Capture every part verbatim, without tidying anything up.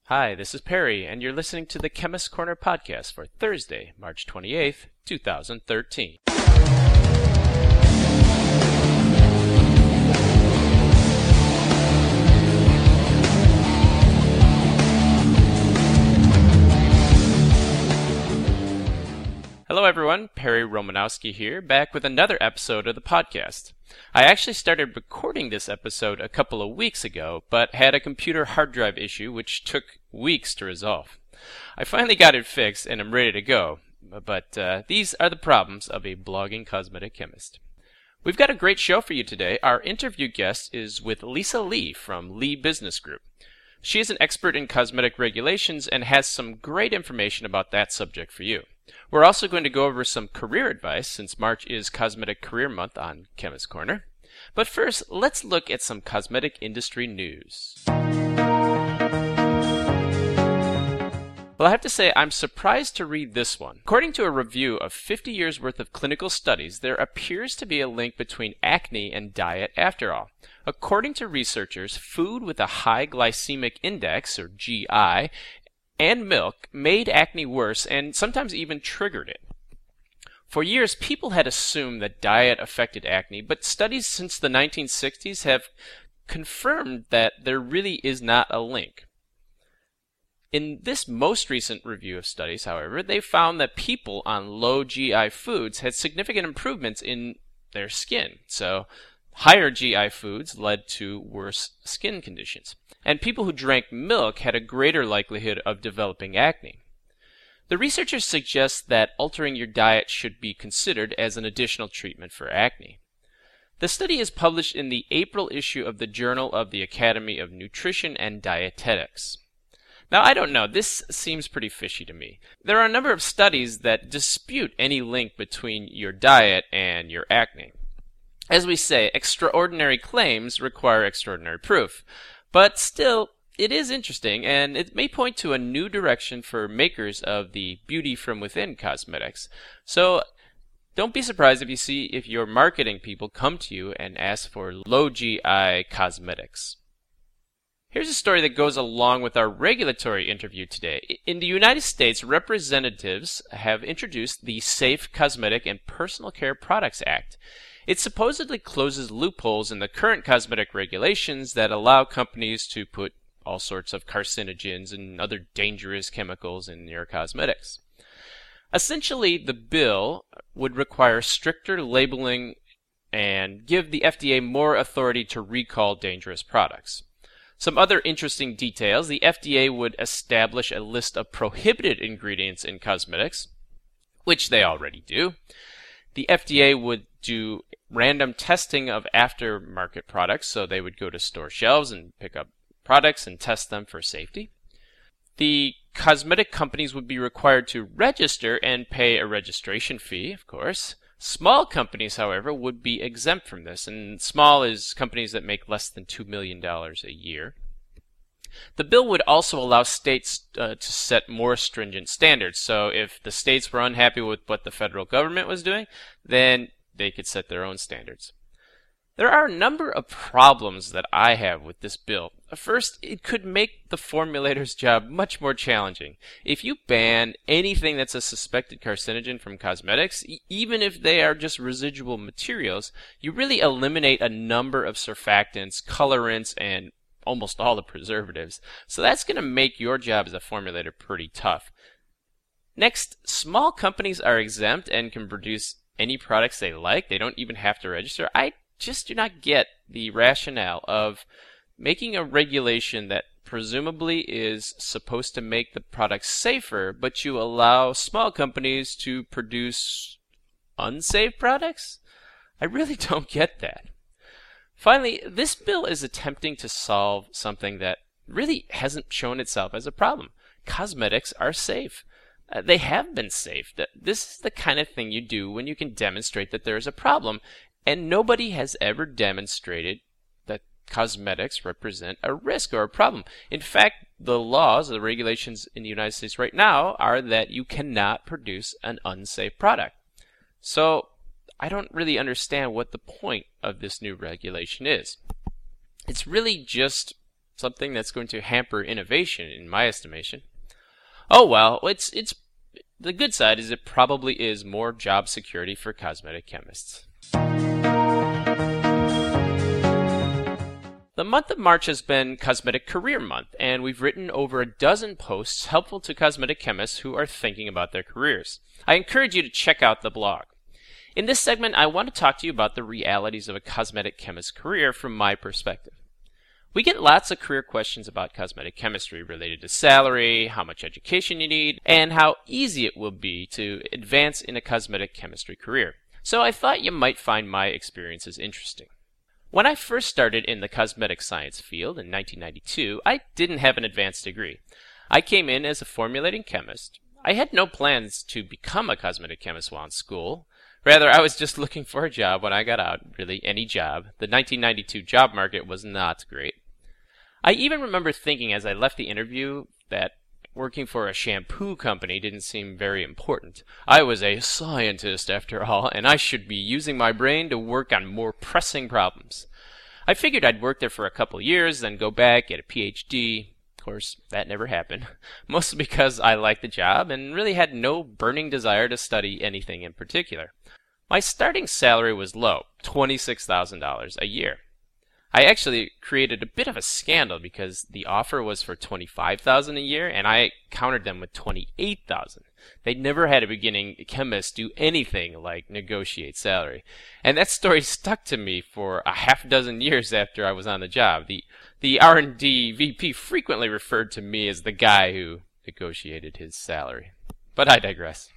Hi, this is Perry, and you're listening to the Chemist Corner podcast for Thursday, March twenty-eighth, two thousand thirteen. Hello everyone, Perry Romanowski here, back with another episode of the podcast. I actually started recording this episode a couple of weeks ago, but had a computer hard drive issue which took weeks to resolve. I finally got it fixed and I'm ready to go, but uh, these are the problems of a blogging cosmetic chemist. We've got a great show for you today. Our interview guest is with Lisa Lee from Lee Business Group. She is an expert in cosmetic regulations and has some great information about that subject for you. We're also going to go over some career advice since March is Cosmetic Career Month on Chemist Corner. But first, let's look at some cosmetic industry news. Well, I have to say I'm surprised to read this one. According to a review of fifty years worth of clinical studies, there appears to be a link between acne and diet after all. According to researchers, food with a high glycemic index, or G I, and milk made acne worse and sometimes even triggered it. For years, people had assumed that diet affected acne, but studies since the nineteen sixties have confirmed that there really is not a link. In this most recent review of studies, however, they found that people on low G I foods had significant improvements in their skin. So, higher G I foods led to worse skin conditions. And people who drank milk had a greater likelihood of developing acne. The researchers suggest that altering your diet should be considered as an additional treatment for acne. The study is published in the April issue of the Journal of the Academy of Nutrition and Dietetics. Now, I don't know, this seems pretty fishy to me. There are a number of studies that dispute any link between your diet and your acne. As we say, extraordinary claims require extraordinary proof. But still, it is interesting, and it may point to a new direction for makers of the beauty from within cosmetics. So, don't be surprised if you see if your marketing people come to you and ask for low G I cosmetics. Here's a story that goes along with our regulatory interview today. In the United States, representatives have introduced the Safe Cosmetic and Personal Care Products Act. It supposedly closes loopholes in the current cosmetic regulations that allow companies to put all sorts of carcinogens and other dangerous chemicals in your cosmetics. Essentially, the bill would require stricter labeling and give the F D A more authority to recall dangerous products. Some other interesting details: the F D A would establish a list of prohibited ingredients in cosmetics, which they already do. The F D A would do random testing of aftermarket products, so they would go to store shelves and pick up products and test them for safety. The cosmetic companies would be required to register and pay a registration fee, of course. Small companies, however, would be exempt from this, and small is companies that make less than two million dollars a year. The bill would also allow states uh, to set more stringent standards. So if the states were unhappy with what the federal government was doing, then they could set their own standards. There are a number of problems that I have with this bill. First, it could make the formulator's job much more challenging. If you ban anything that's a suspected carcinogen from cosmetics, e- even if they are just residual materials, you really eliminate a number of surfactants, colorants, and almost all the preservatives. So that's going to make your job as a formulator pretty tough. Next, small companies are exempt and can produce any products they like. They don't even have to register. I just do not get the rationale of making a regulation that presumably is supposed to make the product safer, but you allow small companies to produce unsafe products? I really don't get that. Finally, this bill is attempting to solve something that really hasn't shown itself as a problem. Cosmetics are safe. Uh, they have been safe. This is the kind of thing you do when you can demonstrate that there is a problem, and nobody has ever demonstrated that cosmetics represent a risk or a problem. In fact, the laws, the regulations in the United States right now are that you cannot produce an unsafe product. So, I don't really understand what the point of this new regulation is. It's really just something that's going to hamper innovation, in my estimation. Oh well, it's it's the good side is it probably is more job security for cosmetic chemists. The month of March has been Cosmetic Career Month, and we've written over a dozen posts helpful to cosmetic chemists who are thinking about their careers. I encourage you to check out the blog. In this segment, I want to talk to you about the realities of a cosmetic chemist's career from my perspective. We get lots of career questions about cosmetic chemistry related to salary, how much education you need, and how easy it will be to advance in a cosmetic chemistry career. So I thought you might find my experiences interesting. When I first started in the cosmetic science field in nineteen ninety-two, I didn't have an advanced degree. I came in as a formulating chemist. I had no plans to become a cosmetic chemist while in school. Rather, I was just looking for a job when I got out, really any job. The nineteen ninety-two job market was not great. I even remember thinking as I left the interview that working for a shampoo company didn't seem very important. I was a scientist after all, and I should be using my brain to work on more pressing problems. I figured I'd work there for a couple years, then go back, get a P H D. Of course, that never happened, mostly because I liked the job and really had no burning desire to study anything in particular. My starting salary was low, twenty-six thousand dollars a year. I actually created a bit of a scandal because the offer was for twenty-five thousand dollars a year, and I countered them with twenty-eight thousand dollars. They'd never had a beginning chemist do anything like negotiate salary. And that story stuck to me for a half dozen years after I was on the job. The the R and D V P frequently referred to me as the guy who negotiated his salary. But I digress.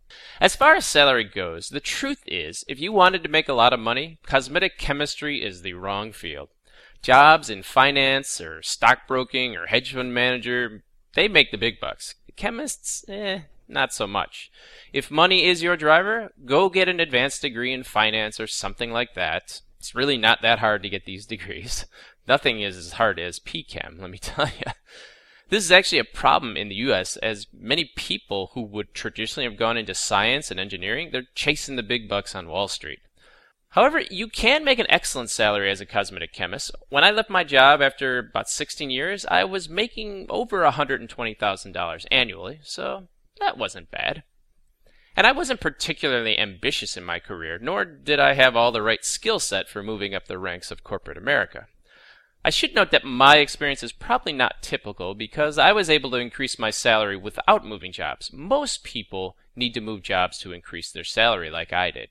As far as salary goes, the truth is, if you wanted to make a lot of money, cosmetic chemistry is the wrong field. Jobs in finance or stockbroking or hedge fund manager, they make the big bucks. Chemists, eh, not so much. If money is your driver, go get an advanced degree in finance or something like that. It's really not that hard to get these degrees. Nothing is as hard as P Chem, let me tell you. This is actually a problem in the U S as many people who would traditionally have gone into science and engineering, they're chasing the big bucks on Wall Street. However, you can make an excellent salary as a cosmetic chemist. When I left my job after about sixteen years, I was making over one hundred twenty thousand dollars annually, so that wasn't bad. And I wasn't particularly ambitious in my career, nor did I have all the right skill set for moving up the ranks of corporate America. I should note that my experience is probably not typical because I was able to increase my salary without moving jobs. Most people need to move jobs to increase their salary like I did.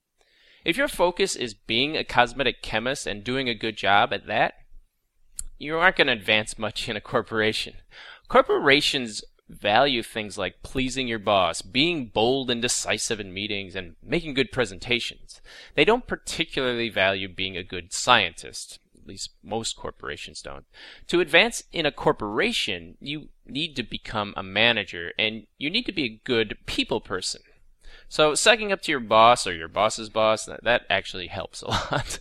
If your focus is being a cosmetic chemist and doing a good job at that, you aren't going to advance much in a corporation. Corporations value things like pleasing your boss, being bold and decisive in meetings, and making good presentations. They don't particularly value being a good scientist. At least most corporations don't. To advance in a corporation, you need to become a manager, and you need to be a good people person. So sucking up to your boss or your boss's boss, that, that actually helps a lot.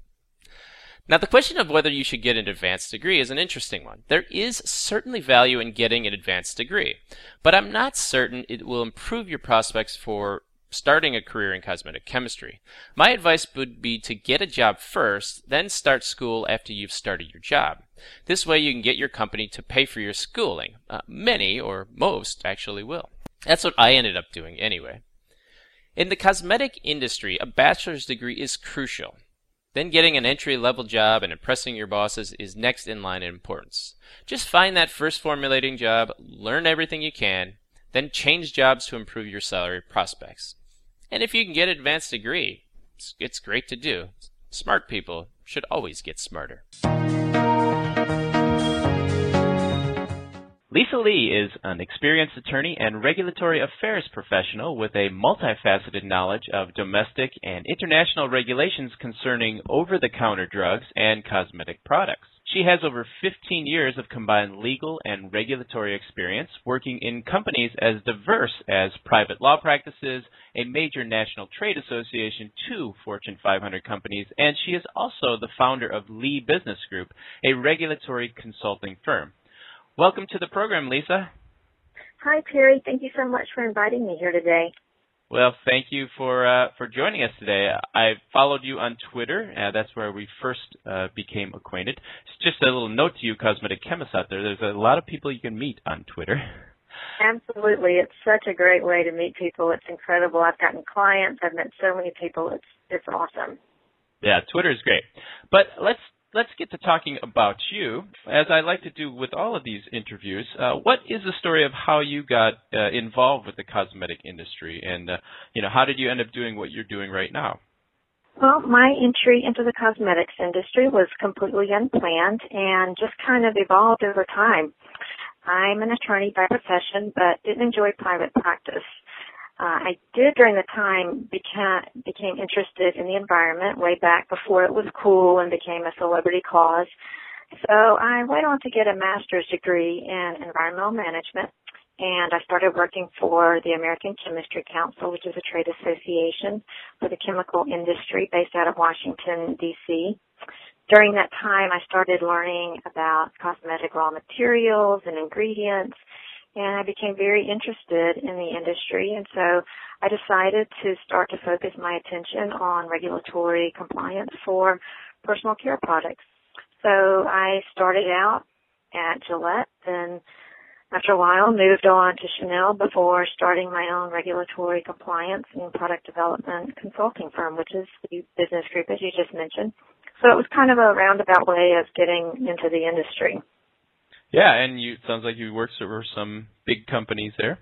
Now, the question of whether you should get an advanced degree is an interesting one. There is certainly value in getting an advanced degree, but I'm not certain it will improve your prospects for starting a career in cosmetic chemistry. My advice would be to get a job first, then start school after you've started your job. This way you can get your company to pay for your schooling. Uh, many, or most, actually will. That's what I ended up doing anyway. In the cosmetic industry, a bachelor's degree is crucial. Then getting an entry-level job and impressing your bosses is next in line in importance. Just find that first formulating job, learn everything you can, then change jobs to improve your salary prospects. And if you can get an advanced degree, it's, it's great to do. Smart people should always get smarter. Lisa Lee is an experienced attorney and regulatory affairs professional with a multifaceted knowledge of domestic and international regulations concerning over-the-counter drugs and cosmetic products. She has over fifteen years of combined legal and regulatory experience working in companies as diverse as private law practices, a major national trade association, two Fortune five hundred companies, and she is also the founder of Lee Business Group, a regulatory consulting firm. Welcome to the program, Lisa. Hi, Terry. Thank you so much for inviting me here today. Well, thank you for uh, for joining us today. I followed you on Twitter. Uh, that's where we first uh, became acquainted. Just a little note to you cosmetic chemists out there. There's a lot of people you can meet on Twitter. Absolutely. It's such a great way to meet people. It's incredible. I've gotten clients. I've met so many people. It's it's awesome. Yeah, Twitter is great. But let's let's get to talking about you. As I like to do with all of these interviews, uh, what is the story of how you got uh, involved with the cosmetic industry, and uh, you know, how did you end up doing what you're doing right now? Well, my entry into the cosmetics industry was completely unplanned and just kind of evolved over time. I'm an attorney by profession, but didn't enjoy private practice. Uh, I did during the time became, became interested in the environment way back before it was cool and became a celebrity cause. So I went on to get a master's degree in environmental management, and I started working for the American Chemistry Council, which is a trade association for the chemical industry based out of Washington, D C During that time, I started learning about cosmetic raw materials and ingredients, and I became very interested in the industry, and so I decided to start to focus my attention on regulatory compliance for personal care products. So I started out at Gillette, and after a while moved on to Chanel before starting my own regulatory compliance and product development consulting firm, which is the business group, as you just mentioned. So it was kind of a roundabout way of getting into the industry. Yeah, and you, it sounds like you worked for some big companies there.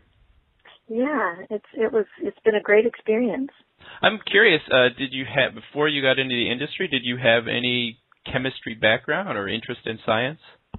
Yeah, it's it was it's been a great experience. I'm curious, uh, did you have before you got into the industry, did you have any chemistry background or interest in science?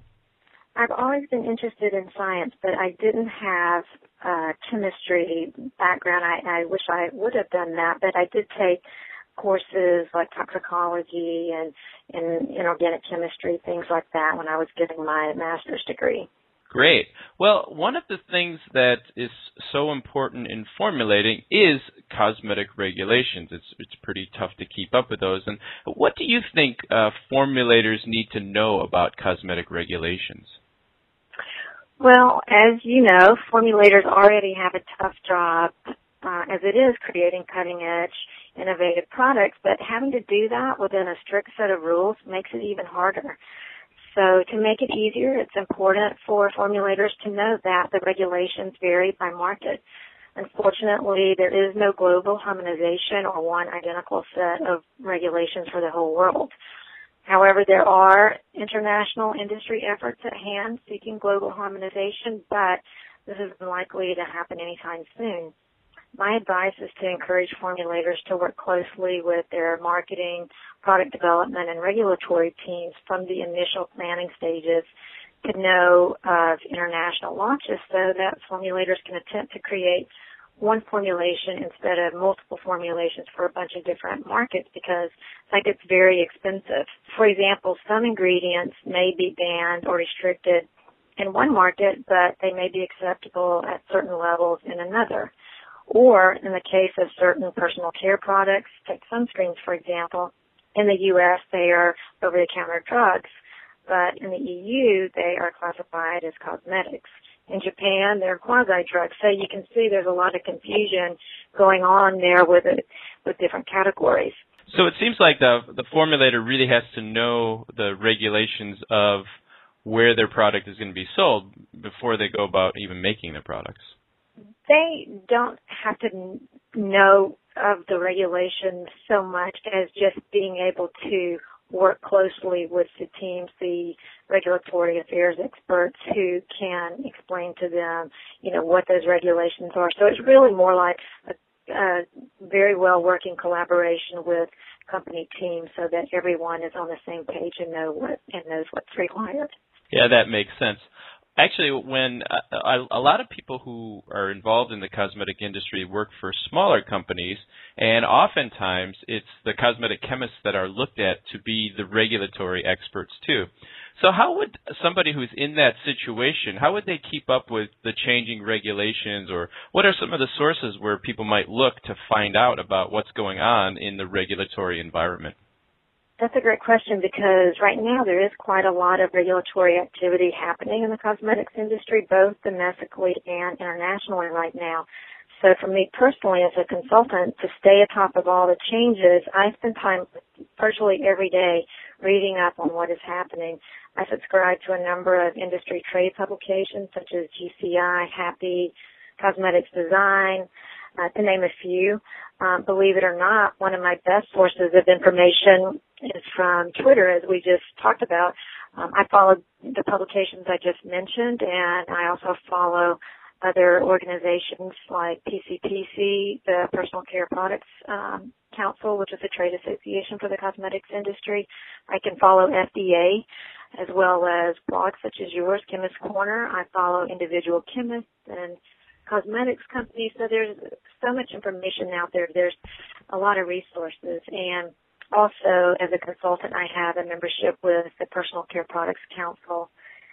I've always been interested in science, but I didn't have a chemistry background. I, I wish I would have done that, but I did take courses like toxicology and, and inorganic chemistry, things like that, when I was getting my master's degree. Great. Well, one of the things that is so important in formulating is cosmetic regulations. It's it's pretty tough to keep up with those. And what do you think uh, formulators need to know about cosmetic regulations? Well, as you know, formulators already have a tough job uh, as it is creating cutting-edge, innovative products, but having to do that within a strict set of rules makes it even harder. So to make it easier, it's important for formulators to know that the regulations vary by market. Unfortunately, there is no global harmonization or one identical set of regulations for the whole world. However, there are international industry efforts at hand seeking global harmonization, but this is unlikely to happen anytime soon. My advice is to encourage formulators to work closely with their marketing, product development, and regulatory teams from the initial planning stages to know of international launches so that formulators can attempt to create one formulation instead of multiple formulations for a bunch of different markets, because that gets very expensive. For example, some ingredients may be banned or restricted in one market, but they may be acceptable at certain levels in another. Or in the case of certain personal care products, take sunscreens, for example, in the U S they are over-the-counter drugs, but in the E U they are classified as cosmetics. In Japan, they're quasi-drugs. So you can see there's a lot of confusion going on there with it, with different categories. So it seems like the the formulator really has to know the regulations of where their product is going to be sold before they go about even making their products. They don't have to know of the regulations so much as just being able to work closely with the teams, the regulatory affairs experts who can explain to them, you know, what those regulations are. So it's really more like a, a very well working collaboration with company teams so that everyone is on the same page and know what and knows what's required. Yeah, that makes sense. Actually, when uh, a lot of people who are involved in the cosmetic industry work for smaller companies, and oftentimes it's the cosmetic chemists that are looked at to be the regulatory experts too. So how would somebody who's in that situation, how would they keep up with the changing regulations, or what are some of the sources where people might look to find out about what's going on in the regulatory environment? That's a great question, because right now there is quite a lot of regulatory activity happening in the cosmetics industry, both domestically and internationally right now. So for me personally as a consultant, to stay atop of all the changes, I spend time virtually every day reading up on what is happening. I subscribe to a number of industry trade publications such as G C I, Happy, Cosmetics Design, uh, to name a few. Um, believe it or not, one of my best sources of information is from Twitter, as we just talked about. Um, I follow the publications I just mentioned, and I also follow other organizations like P C P C, the Personal Care Products um, Council, which is a trade association for the cosmetics industry. I can follow F D A, as well as blogs such as yours, Chemist Corner. I follow individual chemists and cosmetics companies. So there's so much information out there. There's a lot of resources. And also, as a consultant, I have a membership with the Personal Care Products Council,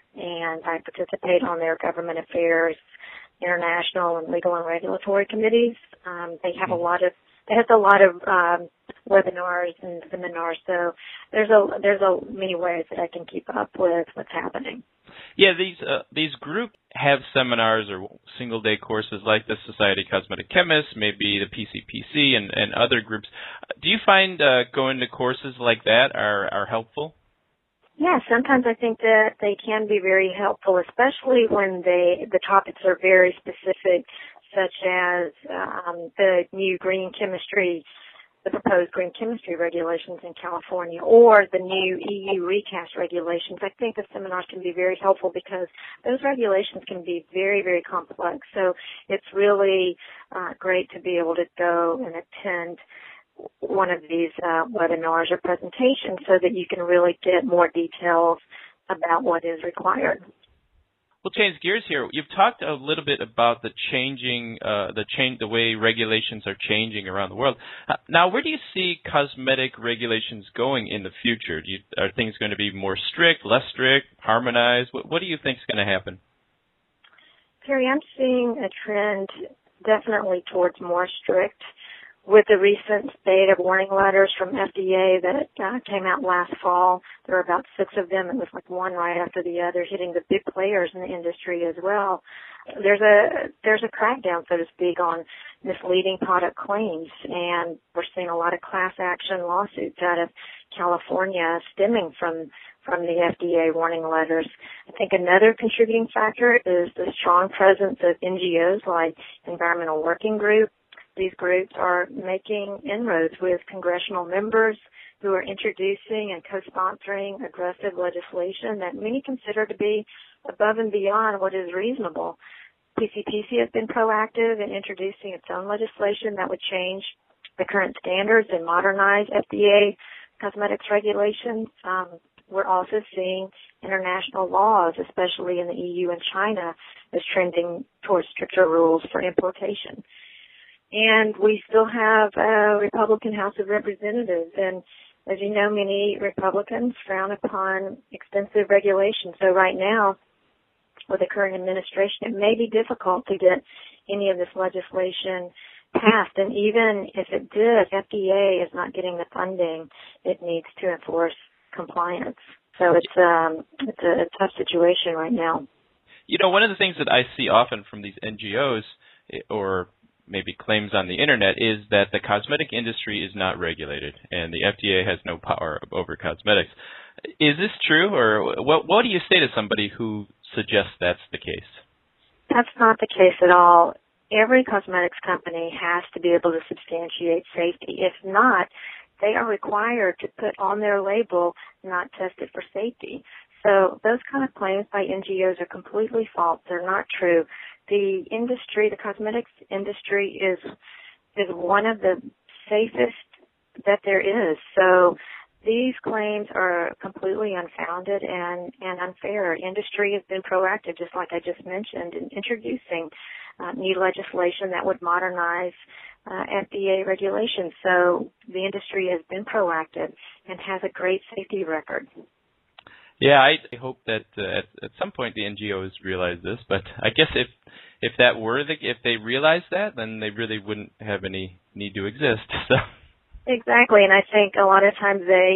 and I participate on their government affairs, international, and legal and regulatory committees. Um, they have a lot of It has a lot of um, webinars and seminars, so there's a there's a many ways that I can keep up with what's happening. Yeah, these uh, these groups have seminars or single day courses like the Society of Cosmetic Chemists, maybe the P C P C and, and other groups. Do you find uh, going to courses like that are, are helpful? Yeah, sometimes I think that they can be very helpful, especially when they the topics are very specific, such as um, the new green chemistry, the proposed green chemistry regulations in California, or the new E U recast regulations. I think the seminars can be very helpful because those regulations can be very, very complex. So it's really uh, great to be able to go and attend one of these uh, webinars or presentations so that you can really get more details about what is required. We'll change gears here. You've talked a little bit about the changing, uh, the change, the way regulations are changing around the world. Uh, now, where do you see cosmetic regulations going in the future? Do you, are things going to be more strict, less strict, harmonized? What, what do you think is going to happen? Terry, I'm seeing a trend definitely towards more strict. With the recent spate of warning letters from F D A that uh, came out last fall, there were about six of them. It was like one right after the other, hitting the big players in the industry as well. There's a there's a crackdown, so to speak, on misleading product claims, and we're seeing a lot of class action lawsuits out of California stemming from from the F D A warning letters. I think another contributing factor is the strong presence of N G Os like Environmental Working Group. These groups are making inroads with congressional members who are introducing and co-sponsoring aggressive legislation that many consider to be above and beyond what is reasonable. P C P C has been proactive in introducing its own legislation that would change the current standards and modernize F D A cosmetics regulations. Um, we're also seeing international laws, especially in the E U and China, is trending towards stricter rules for importation. And we still have a Republican House of Representatives, and as you know, many Republicans frown upon extensive regulation. So right now, with the current administration, it may be difficult to get any of this legislation passed. And even if it did, F D A is not getting the funding it needs to enforce compliance. So it's um, it's a, a tough situation right now. You know, one of the things that I see often from these N G Os or maybe claims on the internet is that the cosmetic industry is not regulated and the F D A has no power over cosmetics. Is this true, or what, what do you say to somebody who suggests that's the case? That's not the case at all. Every cosmetics company has to be able to substantiate safety. If not, they are required to put on their label not tested for safety. So those kind of claims by N G Os are completely false. They're not true. The industry, the cosmetics industry is is one of the safest that there is. So these claims are completely unfounded and, and unfair. Industry has been proactive, just like I just mentioned, in introducing uh, new legislation that would modernize uh, F D A regulations. So the industry has been proactive and has a great safety record. Yeah, I hope that uh, at, at some point the N G Os realize this, but I guess if if that were the if they realized that, then they really wouldn't have any need to exist. So exactly, and I think a lot of times they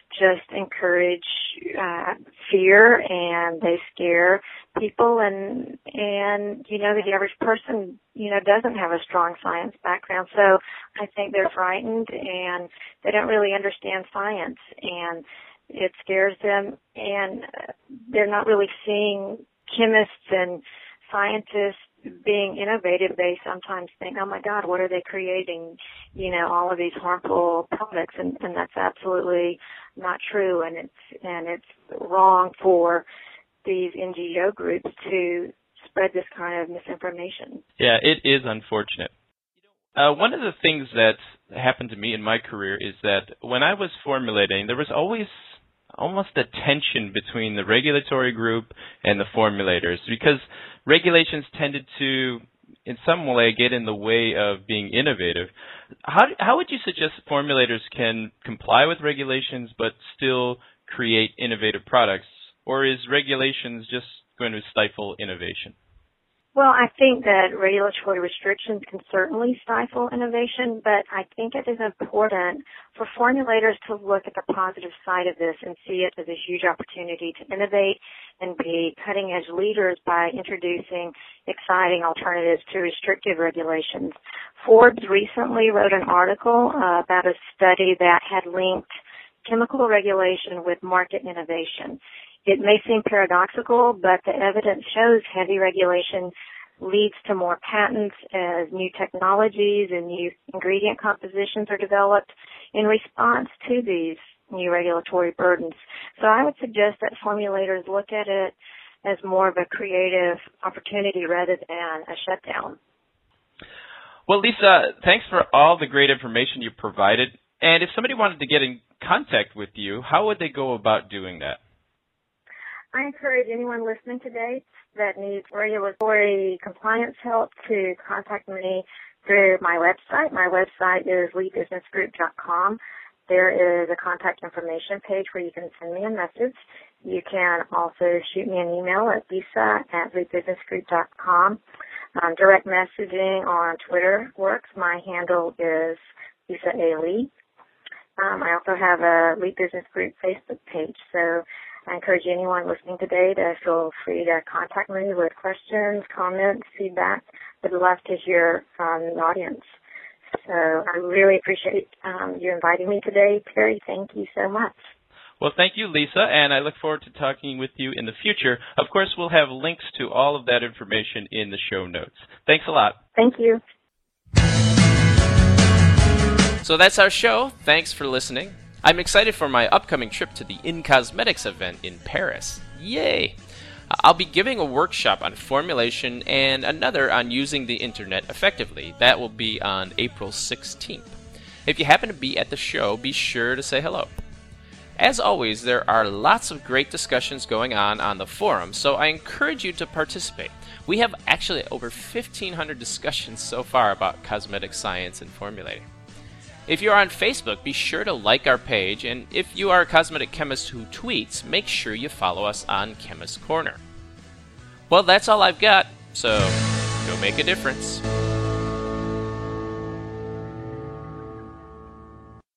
just encourage uh, fear, and they scare people, and and you know the average person you know doesn't have a strong science background, so I think they're frightened and they don't really understand science, and it scares them, and they're not really seeing chemists and scientists being innovative. They sometimes think, oh my God, what are they creating? You know, all of these harmful products, and, and that's absolutely not true, and it's and it's wrong for these N G O groups to spread this kind of misinformation. Yeah, it is unfortunate. Uh, one of the things that happened to me in my career is that when I was formulating, there was always almost a tension between the regulatory group and the formulators, because regulations tended to, in some way, get in the way of being innovative. How how would you suggest formulators can comply with regulations but still create innovative products, or is regulations just going to stifle innovation? Well, I think that regulatory restrictions can certainly stifle innovation, but I think it is important for formulators to look at the positive side of this and see it as a huge opportunity to innovate and be cutting-edge leaders by introducing exciting alternatives to restrictive regulations. Forbes recently wrote an article uh, about a study that had linked chemical regulation with market innovation. It may seem paradoxical, but the evidence shows heavy regulation leads to more patents as new technologies and new ingredient compositions are developed in response to these new regulatory burdens. So I would suggest that formulators look at it as more of a creative opportunity rather than a shutdown. Well, Lisa, thanks for all the great information you provided. And if somebody wanted to get in contact with you, how would they go about doing that? I encourage anyone listening today that needs regulatory compliance help to contact me through my website. My website is lee business group dot com. There is a contact information page where you can send me a message. You can also shoot me an email at lisa at lee business group dot com. Um, direct messaging on Twitter works. My handle is Lisa A. Lee. Um, I also have a Lee Business Group Facebook page, so I encourage anyone listening today to feel free to contact me with questions, comments, feedback. I'd love to hear from the audience. So I really appreciate um, you inviting me today, Terry. Thank you so much. Well, thank you, Lisa, and I look forward to talking with you in the future. Of course, we'll have links to all of that information in the show notes. Thanks a lot. Thank you. So that's our show. Thanks for listening. I'm excited for my upcoming trip to the In Cosmetics event in Paris. Yay! I'll be giving a workshop on formulation and another on using the internet effectively. That will be on April sixteenth. If you happen to be at the show, be sure to say hello. As always, there are lots of great discussions going on on the forum, so I encourage you to participate. We have actually over fifteen hundred discussions so far about cosmetic science and formulating. If you're on Facebook, be sure to like our page, and if you are a cosmetic chemist who tweets, make sure you follow us on Chemist Corner. Well, that's all I've got, so go make a difference.